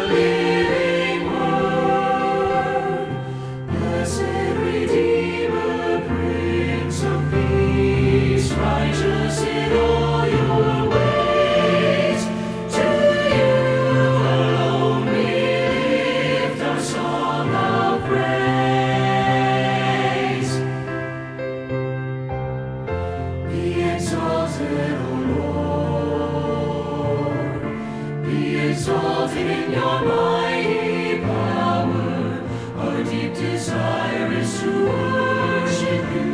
living Word. Blessed Redeemer, Prince of Peace, righteous in all your ways. To you alone we lift our song of praise. Be exalted, O Lord. Be exalted in your mighty power. Our deep desire is to worship you.